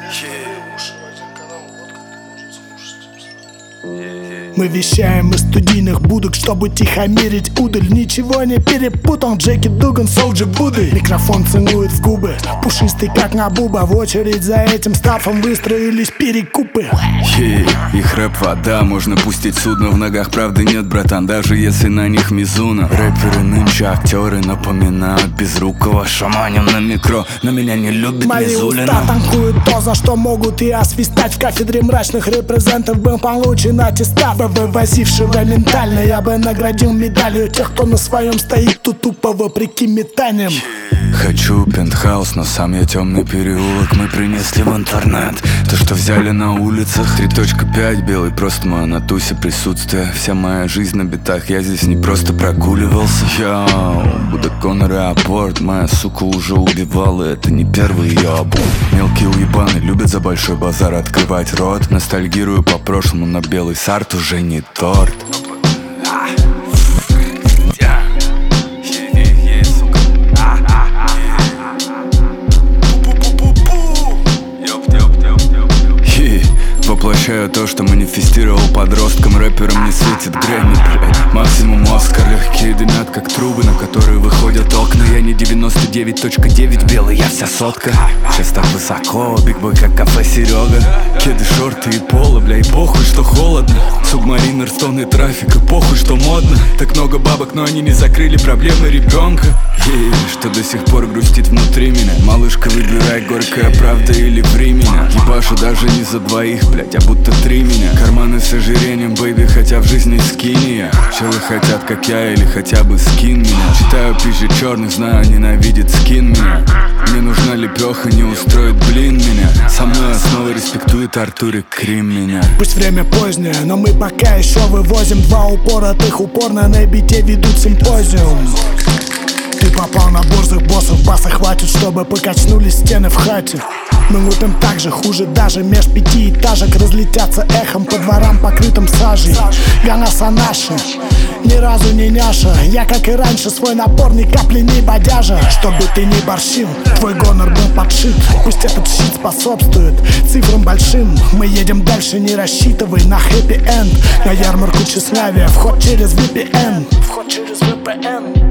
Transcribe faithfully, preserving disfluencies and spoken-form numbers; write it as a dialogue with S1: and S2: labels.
S1: Мы вещаем из студийных будок, чтобы тихомирить удаль. Ничего не перепутал, Джеки Дуган, Солджи Будды. Микрофон целует в губы, пушистый как Набуба. В очередь за этим стафом выстроились перекупы.
S2: Хей, их рэп вода, можно пустить судно в ногах. Правды нет, братан, даже если на них Мизуна. Рэперы нынче актеры напоминают безрукого. Шаманем на микро, но меня не любит
S1: Мои
S2: Мизулина.
S1: уста танкуют то, за что могут и освистать. В кафедре мрачных репрезентов был получен аттестат вывозившего ментально. Я бы наградил медалью тех, кто на своем стоит тут тупо вопреки метаниям.
S2: Хочу пентхаус, но сам я темный переулок. Мы принесли в интернет то, что взяли на улицах. Три точка пять, белый просто мое на тусе присутствие. Вся моя жизнь на битах, я здесь не просто прогуливался. Йоу, Будда Коннор и Апорт, моя сука уже убивала, это не первый ее обум. Мелкие уебаны любят за большой базар открывать рот. Ностальгирую по прошлому, но белый сарт уже не торт. Воплощаю то, что манифестировал подростком. Рэперам не светит Грэмми, блядь. Максимум Оскар. Легкие дымят, как трубы, на которые выходят окна. Я не девяносто девять точка девять белый, я вся сотка. Сейчас так высоко, бигбой как кафе Серега. Кеды, шорты и поло, бля, и похуй, что холодно. Субмаринер, стоны трафик, и похуй, что модно. Так много бабок, но они не закрыли проблемы ребенка. Ей, что до сих пор грустит внутри меня. Малышка, выбирай, горькая правда или ври меня. Ебашу даже не за двоих, блять, а будто три меня. Карманы с ожирением, бэйби, хотя в жизни скини я. Челы хотят, как я, или хотя бы скин меня. Читаю пизже черных, знаю, ненавидит скин меня. Мне нужна лепеха, не устроит блин меня. Со мной снова респектует Артур и Крим меня.
S1: Пусть время позднее, но мы пока еще вывозим. Два упоротых упорно на бите ведут симпозиум. Ты попал на борзых боссов, баса хватит, чтобы покачнулись стены в хате. Мы лупим так же, хуже даже, меж пятиэтажек разлетятся эхом по дворам, покрытым сажей. Ганаса наши, ни разу не няша. Я, как и раньше, свой напор ни капли не бодяжа. Чтобы ты не борщил, твой гонор был подшит. Пусть этот щит способствует цифрам большим. Мы едем дальше, не рассчитывай на хэппи-энд. На ярмарку тщеславия, вход через ви пи эн. Вход через ви пи эн.